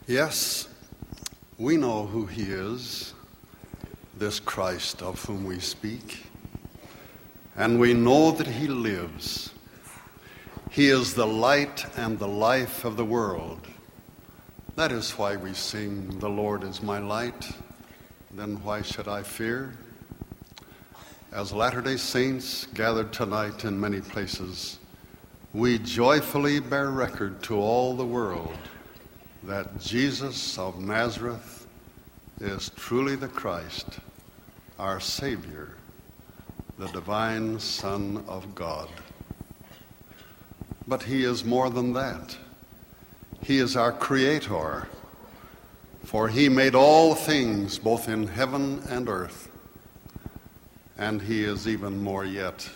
Yes, we know who he is, this Christ of whom we speak, and we know that he lives. He is the light and the life of the world. That is why we sing, "The Lord is my light, then why should I fear?" As Latter-day Saints gathered tonight in many places, we joyfully bear record to all the world that Jesus of Nazareth is truly the Christ, our Savior, the divine Son of God. But he is more than that. He is our Creator, for he made all things both in heaven and earth. And he is even more yet.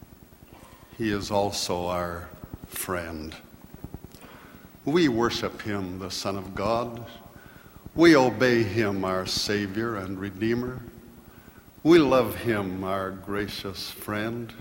He is also our friend. We worship him, the Son of God. We obey him, our Savior and Redeemer. We love him, our gracious friend.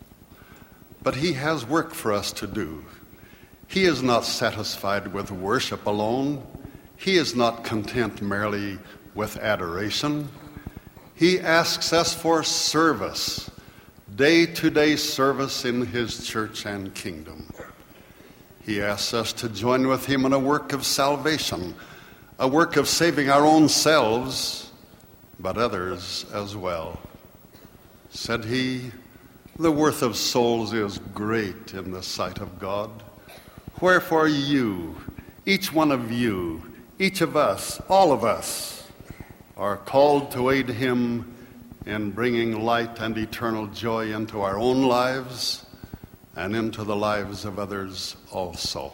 But he has work for us to do. He is not satisfied with worship alone. He is not content merely with adoration. He asks us for service, day-to-day service in his church and kingdom. He asks us to join with him in a work of salvation, a work of saving our own selves, but others as well. Said he, "The worth of souls is great in the sight of God. Wherefore you, each one of you, each of us, all of us, are called to aid him in bringing light and eternal joy into our own lives and into the lives of others also."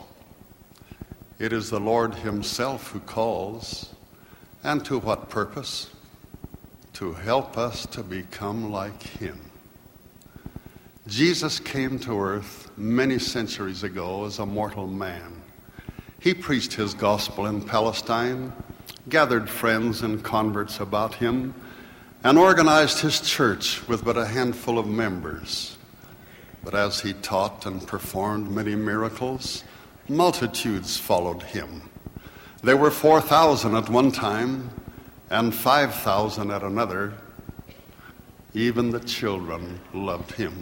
It is the Lord himself who calls, and to what purpose? To help us to become like him. Jesus came to earth many centuries ago as a mortal man. He preached his gospel in Palestine, gathered friends and converts about him, and organized his church with but a handful of members. But as he taught and performed many miracles, multitudes followed him. There were 4,000 at one time and 5,000 at another. Even the children loved him.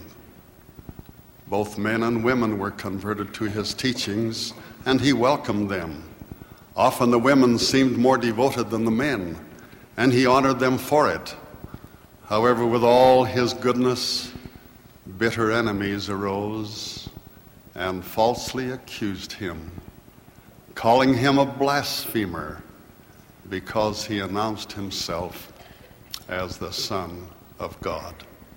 Both men and women were converted to his teachings, and he welcomed them. Often the women seemed more devoted than the men, and he honored them for it. However, with all his goodness, bitter enemies arose and falsely accused him, calling him a blasphemer because he announced himself as the Son of God.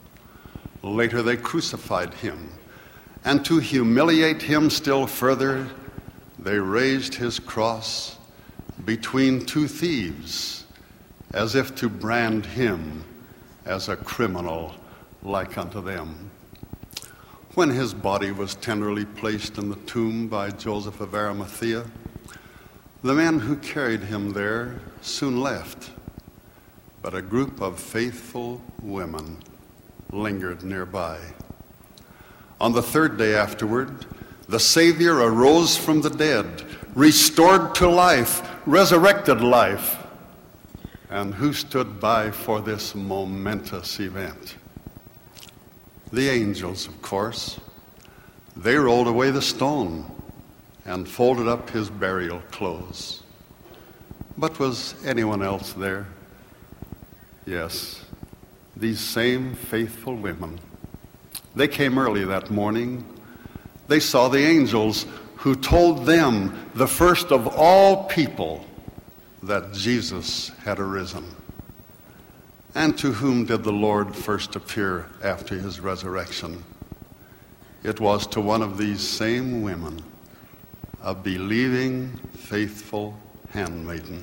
Later they crucified him, and to humiliate him still further, they raised his cross between two thieves, as if to brand him as a criminal like unto them. When his body was tenderly placed in the tomb by Joseph of Arimathea, the men who carried him there soon left, but a group of faithful women lingered nearby. On the third day afterward, the Savior arose from the dead, restored to life, resurrected life. And who stood by for this momentous event? The angels, of course. They rolled away the stone and folded up his burial clothes. But was anyone else there? Yes, these same faithful women. They came early that morning. They saw the angels who told them, the first of all people, that Jesus had arisen. And to whom did the Lord first appear after his resurrection? It was to one of these same women, a believing, faithful handmaiden.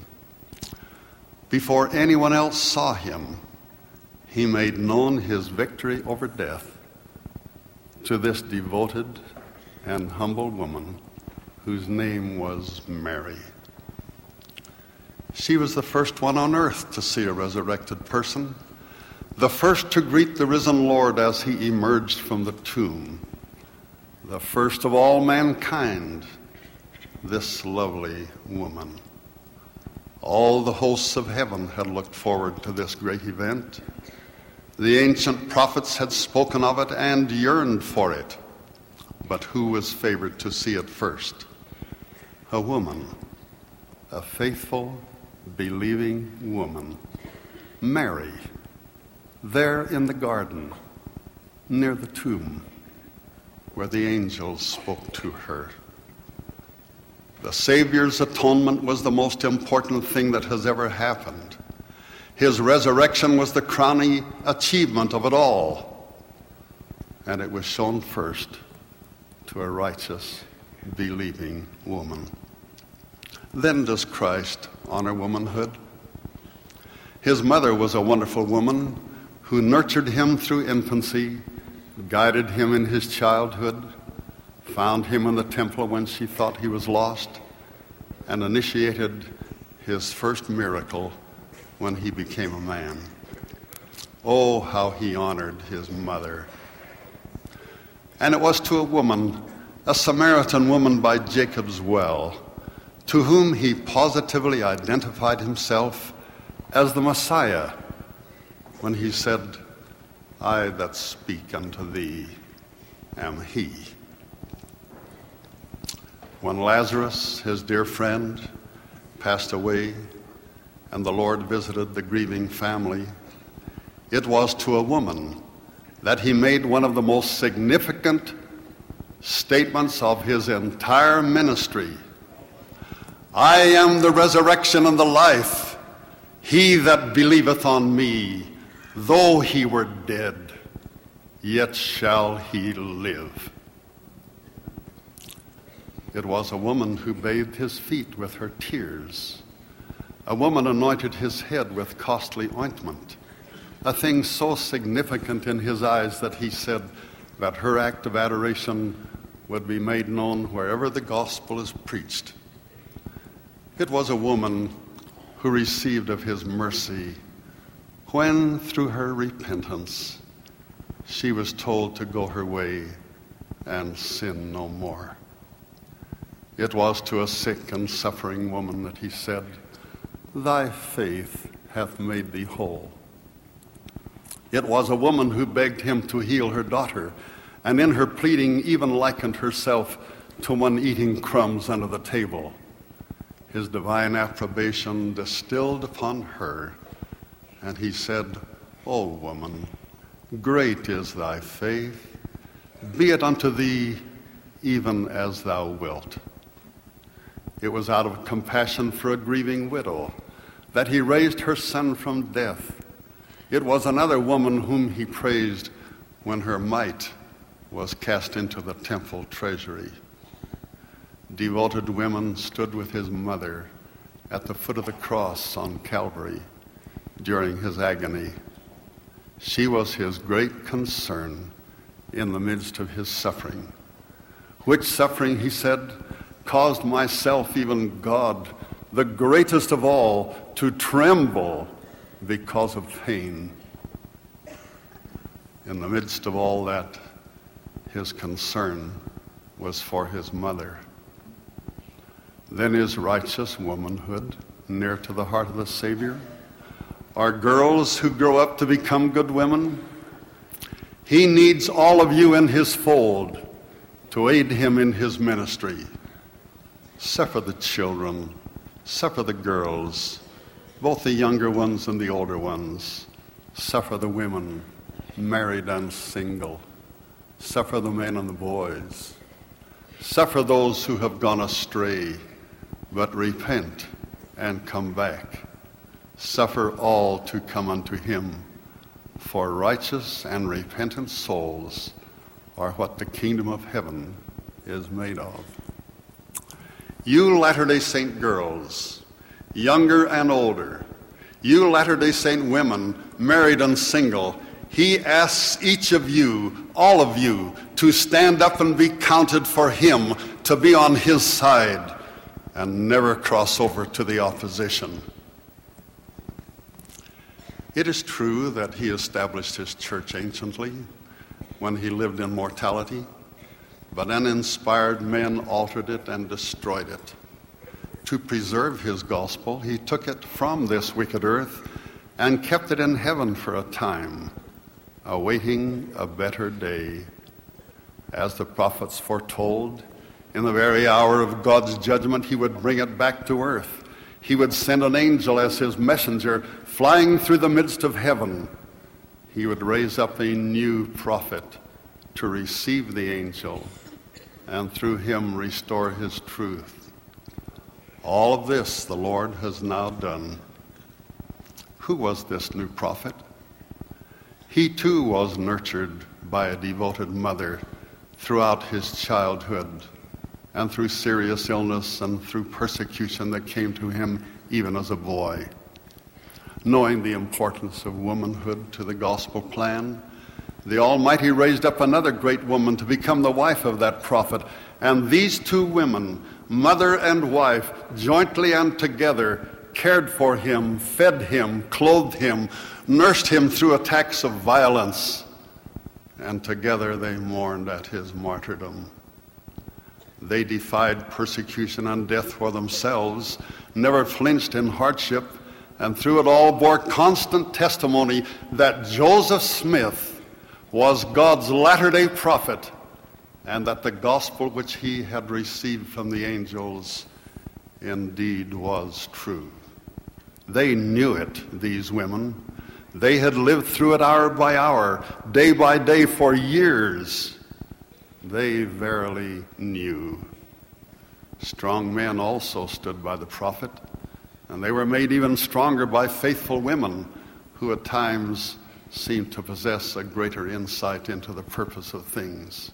Before anyone else saw him, he made known his victory over death to this devoted and humble woman whose name was Mary. She was the first one on earth to see a resurrected person, the first to greet the risen Lord as he emerged from the tomb, the first of all mankind, this lovely woman. All the hosts of heaven had looked forward to this great event. The ancient prophets had spoken of it and yearned for it. But who was favored to see it first? A woman, a faithful, believing woman, Mary, there in the garden, near the tomb, where the angels spoke to her. The Savior's atonement was the most important thing that has ever happened. His resurrection was the crowning achievement of it all. And it was shown first to a righteous, believing woman. Then does Christ honor womanhood. His mother was a wonderful woman who nurtured him through infancy, guided him in his childhood, found him in the temple when she thought he was lost, and initiated his first miracle when he became a man. Oh, how he honored his mother. And it was to a woman, a Samaritan woman by Jacob's well, to whom he positively identified himself as the Messiah when he said, I that speak unto thee am he. When Lazarus, his dear friend, passed away and the Lord visited the grieving family, it was to a woman that he made one of the most significant statements of his entire ministry. I am the resurrection and the life. He that believeth on me, though he were dead, yet shall he live. It was a woman who bathed his feet with her tears. A woman anointed his head with costly ointment, a thing so significant in his eyes that he said that her act of adoration would be made known wherever the gospel is preached. It was a woman who received of his mercy when, through her repentance, she was told to go her way and sin no more. It was to a sick and suffering woman that he said, Thy faith hath made thee whole. It was a woman who begged him to heal her daughter, and in her pleading even likened herself to one eating crumbs under the table. His divine approbation distilled upon her, and he said, O woman, great is thy faith. Be it unto thee even as thou wilt. It was out of compassion for a grieving widow that he raised her son from death. It was another woman whom he praised when her mite was cast into the temple treasury. Devoted women stood with his mother at the foot of the cross on Calvary during his agony. She was his great concern in the midst of his suffering, which suffering, he said, caused myself, even God, the greatest of all, to tremble because of pain. In the midst of all that, his concern was for his mother. Then is righteous womanhood near to the heart of the Savior? Are girls who grow up to become good women? He needs all of you in his fold to aid him in his ministry. Suffer the children, suffer the girls, both the younger ones and the older ones. Suffer the women, married and single. Suffer the men and the boys. Suffer those who have gone astray, but repent and come back. Suffer all to come unto him, for righteous and repentant souls are what the kingdom of heaven is made of. You Latter-day Saint girls, younger and older, you Latter-day Saint women, married and single, he asks each of you, all of you, to stand up and be counted for him, to be on his side, and never cross over to the opposition. It is true that he established his church anciently when he lived in mortality, but uninspired men altered it and destroyed it. to preserve his gospel, he took it from this wicked earth and kept it in heaven for a time, awaiting a better day. As the prophets foretold, in the very hour of God's judgment, he would bring it back to earth. He would send an angel as his messenger, flying through the midst of heaven. He would raise up a new prophet to receive the angel, and through him restore his truth. All of this the Lord has now done. Who was this new prophet? He too was nurtured by a devoted mother throughout his childhood, and through serious illness and through persecution that came to him even as a boy. Knowing the importance of womanhood to the gospel plan, the Almighty raised up another great woman to become the wife of that prophet. And these two women, mother and wife, jointly and together, cared for him, fed him, clothed him, nursed him through attacks of violence. And together they mourned at his martyrdom. They defied persecution and death for themselves, never flinched in hardship, and through it all bore constant testimony that Joseph Smith was God's latter-day prophet, and that the gospel which he had received from the angels indeed was true. They knew it, these women. They had lived through it hour by hour, day by day for years. They verily knew. Strong men also stood by the prophet, and they were made even stronger by faithful women who at times seemed to possess a greater insight into the purpose of things.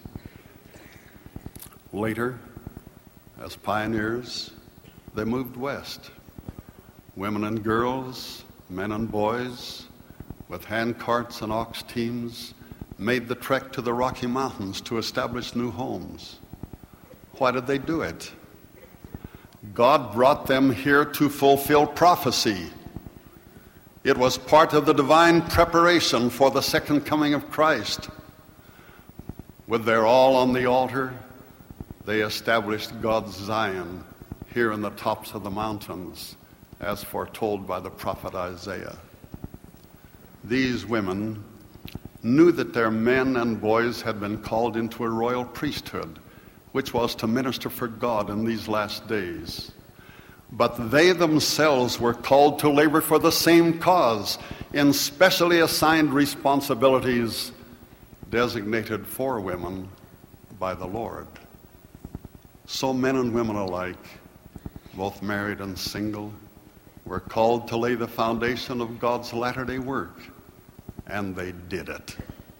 Later, as pioneers, they moved west. Women and girls, men and boys, with hand carts and ox teams, made the trek to the Rocky Mountains to establish new homes. Why did they do it? God brought them here to fulfill prophecy. It was part of the divine preparation for the second coming of Christ. With their all on the altar, they established God's Zion here in the tops of the mountains, as foretold by the prophet Isaiah. These women knew that their men and boys had been called into a royal priesthood, which was to minister for God in these last days. But they themselves were called to labor for the same cause in specially assigned responsibilities designated for women by the Lord. So men and women alike, both married and single, were called to lay the foundation of God's latter-day work, and they did it.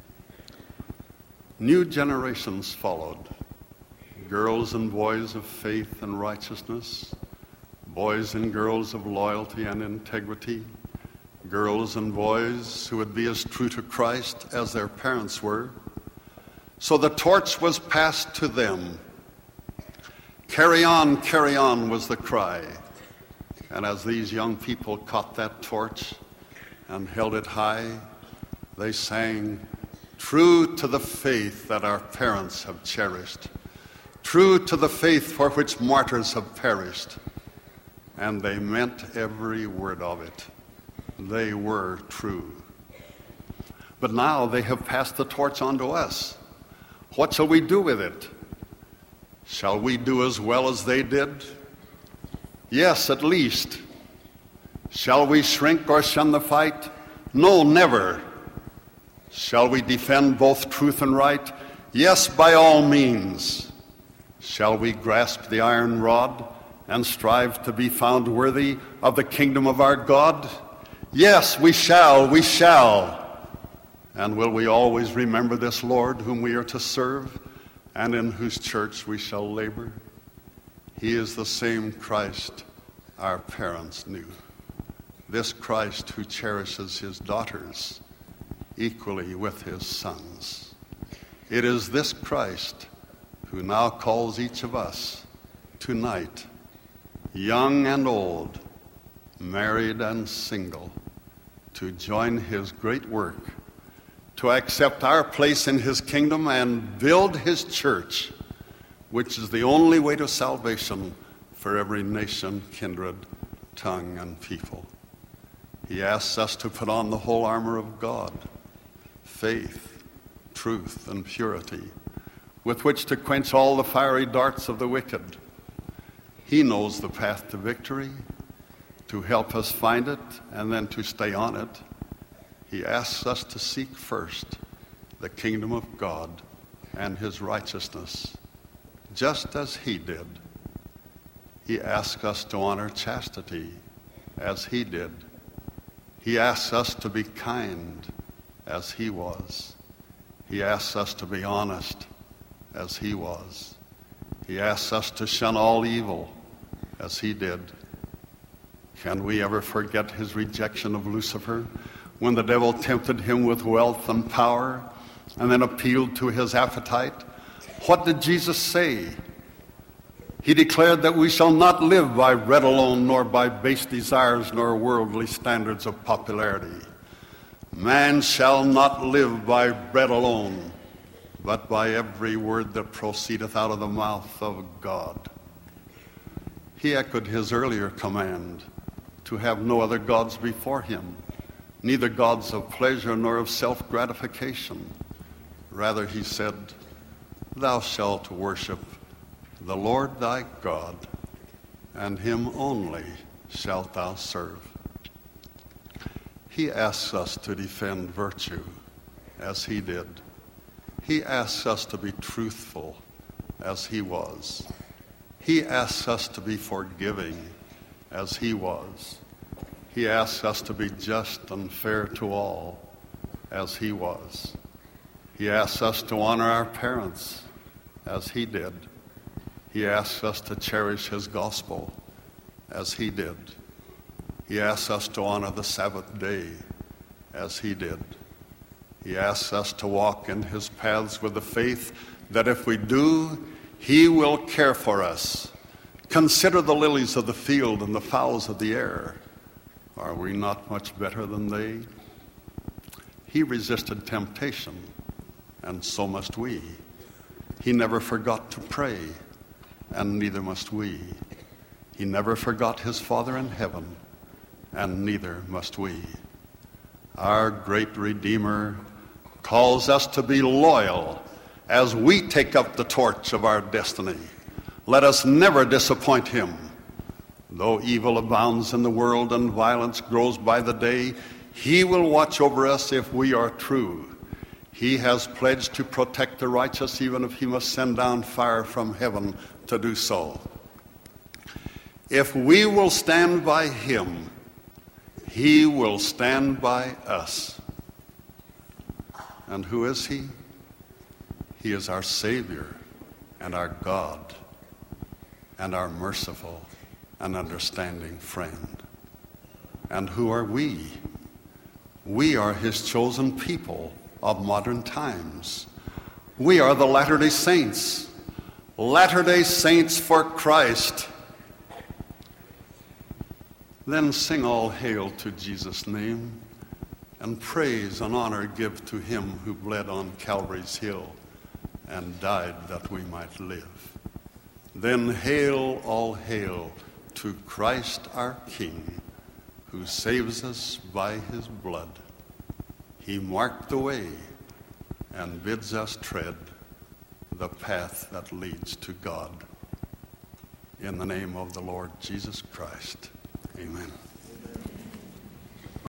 New generations followed. Girls and boys of faith and righteousness, boys and girls of loyalty and integrity, girls and boys who would be as true to Christ as their parents were. So the torch was passed to them. Carry on was the cry. And as these young people caught that torch and held it high, they sang, "True to the faith that our parents have cherished, true to the faith for which martyrs have perished." And they meant every word of it. They were true. But now they have passed the torch on to us. What shall we do with it? Shall we do as well as they did? Yes, at least. Shall we shrink or shun the fight? No, never. Shall we defend both truth and right? Yes, by all means. Shall we grasp the iron rod and strive to be found worthy of the kingdom of our God? Yes, we shall. And will we always remember this Lord whom we are to serve and in whose church we shall labor? He is the same Christ our parents knew. This Christ who cherishes his daughters equally with his sons. It is this Christ who now calls each of us tonight, young and old, married and single, to join his great work, to accept our place in his kingdom and build his church, which is the only way to salvation for every nation, kindred, tongue, and people. He asks us to put on the whole armor of God, faith, truth, and purity, with which to quench all the fiery darts of the wicked. He knows the path to victory, to help us find it, and then to stay on it. He asks us to seek first the kingdom of God and his righteousness, just as he did. He asks us to honor chastity, as he did. He asks us to be kind, as he was. He asks us to be honest, as he was. He asks us to shun all evil, as he did. Can we ever forget his rejection of Lucifer when the devil tempted him with wealth and power and then appealed to his appetite? What did Jesus say? He declared that we shall not live by bread alone, nor by base desires, nor worldly standards of popularity. Man shall not live by bread alone, but by every word that proceedeth out of the mouth of God. He echoed his earlier command to have no other gods before him, neither gods of pleasure nor of self-gratification. Rather, he said, "Thou shalt worship the Lord thy God, and him only shalt thou serve." He asks us to defend virtue, as he did. He asks us to be truthful, as he was. He asks us to be forgiving, as he was. He asks us to be just and fair to all, as he was. He asks us to honor our parents, as he did. He asks us to cherish his gospel, as he did. He asks us to honor the Sabbath day, as he did. He asks us to walk in his paths with the faith that if we do, he will care for us. Consider the lilies of the field and the fowls of the air. Are we not much better than they? He resisted temptation, and so must we. He never forgot to pray, and neither must we. He never forgot his Father in heaven, and neither must we. Our great Redeemer calls us to be loyal as we take up the torch of our destiny. Let us never disappoint him. Though evil abounds in the world and violence grows by the day, he will watch over us if we are true. He has pledged to protect the righteous, even if he must send down fire from heaven to do so. If we will stand by him, he will stand by us. And who is he? He is our Savior and our God and our merciful and understanding friend. And who are we? We are his chosen people of modern times. We are the Latter-day Saints. Latter-day Saints for Christ. Then sing all hail to Jesus' name, and praise and honor give to him who bled on Calvary's hill and died that we might live. Then hail, all hail to Christ our King, who saves us by his blood. He marked the way and bids us tread the path that leads to God. In the name of the Lord Jesus Christ, amen.